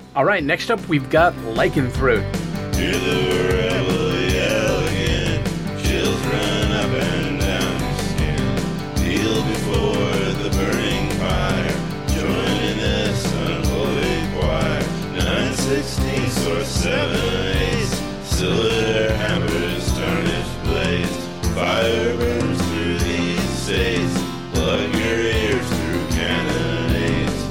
All right, next up we've got Lycanthrope. Hear the rebel yell again, chills run up and down your skin. Kneel before the burning fire, join in this unholy choir. 9/16 or 7/8, still their hammers tarnished blaze. Fire burns through these states, plug your ears through cannonades.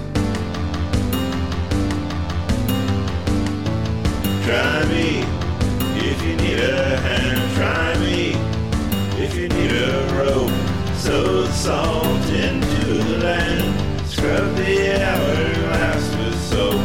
Try me if you need a hand, try me if you need a rope. Sow the salt into the land, scrub the hourglass with soap.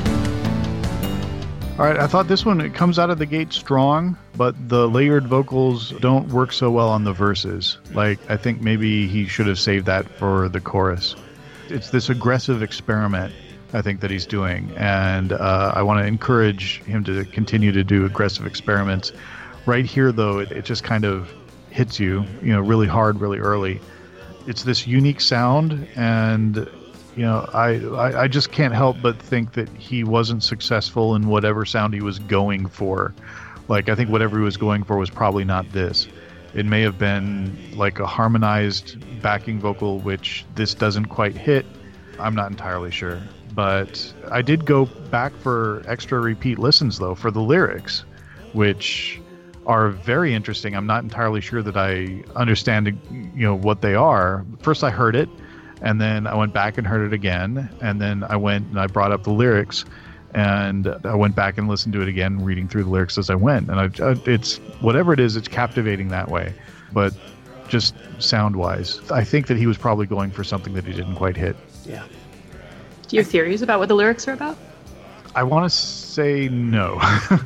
All right, I thought this one, it comes out of the gate strong, but the layered vocals don't work so well on the verses. Like, I think maybe he should have saved that for the chorus. It's this aggressive experiment, I think, that he's doing, and I want to encourage him to continue to do aggressive experiments. Right here, though, it just kind of hits you, really hard, really early. It's this unique sound, and I just can't help but think that he wasn't successful in whatever sound he was going for. Like, I think whatever he was going for was probably not this. It may have been like a harmonized backing vocal, which this doesn't quite hit. I'm not entirely sure. But I did go back for extra repeat listens, though, for the lyrics, which are very interesting. I'm not entirely sure that I understand, what they are. First I heard it, and then I went back and heard it again, and then I went and I brought up the lyrics, and I went back and listened to it again, reading through the lyrics as I went. And it's whatever it is, it's captivating that way. But just sound-wise, I think that he was probably going for something that he didn't quite hit. Yeah. Do you have theories about what the lyrics are about? I want to say no.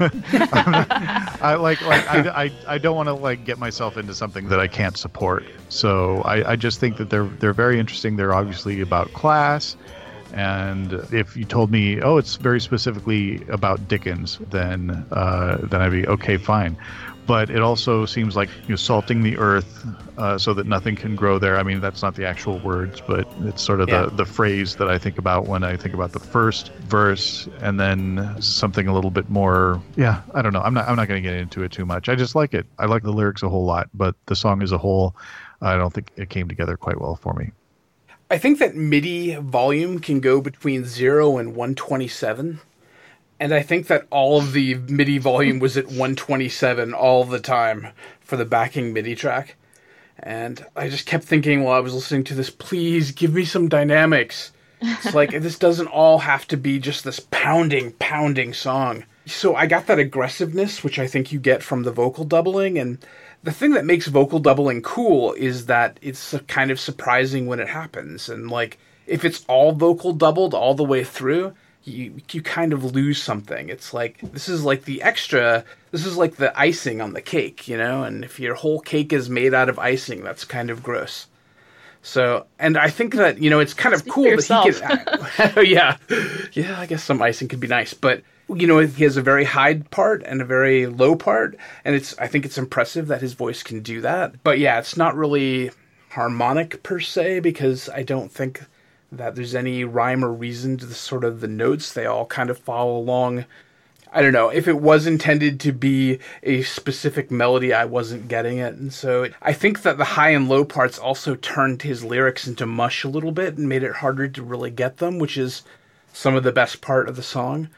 I don't want to get myself into something that I can't support. So I just think that they're very interesting. They're obviously about class, and if you told me, oh, it's very specifically about Dickens, then I'd be okay, fine. But it also seems like salting the earth so that nothing can grow there. I mean, that's not the actual words, but it's sort of the phrase that I think about when I think about the first verse, and then something a little bit more. Yeah, I don't know. I'm not going to get into it too much. I just like it. I like the lyrics a whole lot, but the song as a whole, I don't think it came together quite well for me. I think that MIDI volume can go between 0 and 127. And I think that all of the MIDI volume was at 127 all the time for the backing MIDI track. And I just kept thinking while I was listening to this, please give me some dynamics. It's like, this doesn't all have to be just this pounding song. So I got that aggressiveness, which I think you get from the vocal doubling. And the thing that makes vocal doubling cool is that it's kind of surprising when it happens. And if it's all vocal doubled all the way through, you kind of lose something. It's like, this is like the extra, this is like the icing on the cake, and if your whole cake is made out of icing, that's kind of gross. So, and I think that, it's kind of cool that he can, yeah, I guess some icing could be nice, but, he has a very high part and a very low part, and I think it's impressive that his voice can do that. But yeah, it's not really harmonic per se, because I don't think that there's any rhyme or reason to the notes. They all kind of follow along. I don't know. If it was intended to be a specific melody, I wasn't getting it. And so I think that the high and low parts also turned his lyrics into mush a little bit and made it harder to really get them, which is some of the best part of the song.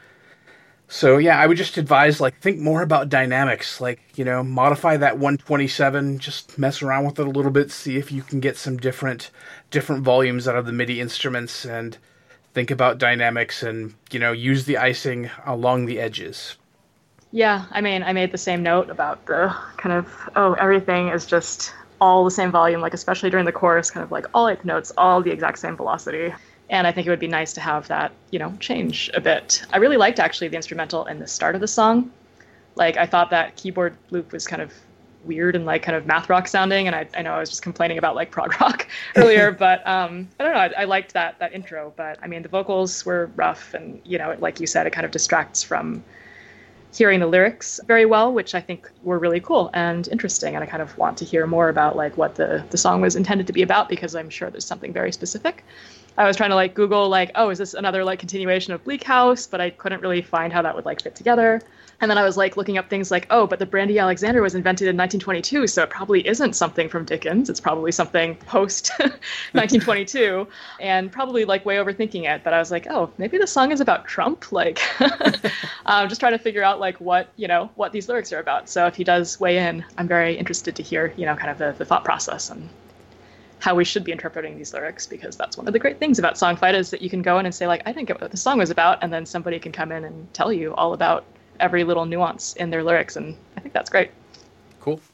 So yeah, I would just advise, think more about dynamics. Modify that 127, just mess around with it a little bit, see if you can get some different volumes out of the MIDI instruments, and think about dynamics and, use the icing along the edges. Yeah, I mean, I made the same note about the kind of, everything is just all the same volume, especially during the chorus, kind of all 8 notes, all the exact same velocity. And I think it would be nice to have that, change a bit. I really liked, actually, the instrumental in the start of the song. I thought that keyboard loop was kind of weird and, kind of math rock sounding. And I know I was just complaining about, prog rock earlier. But I don't know. I liked that intro. But, I mean, the vocals were rough. And, like you said, it kind of distracts from hearing the lyrics very well, which I think were really cool and interesting. And I kind of want to hear more about, what the song was intended to be about, because I'm sure there's something very specific. I was trying to like Google like, oh, is this another like continuation of Bleak House? But I couldn't really find how that would like fit together. And then I was like looking up things like, oh, but the Brandy Alexander was invented in 1922, so it probably isn't something from Dickens. It's probably something post 1922, and probably like way overthinking it. But I was like, oh, maybe the song is about Trump. Like, just trying to figure out like what these lyrics are about. So if he does weigh in, I'm very interested to hear kind of the thought process and how we should be interpreting these lyrics, because that's one of the great things about Songfight is that you can go in and say like, I didn't get what the song was about, and then somebody can come in and tell you all about every little nuance in their lyrics, and I think that's great. Cool.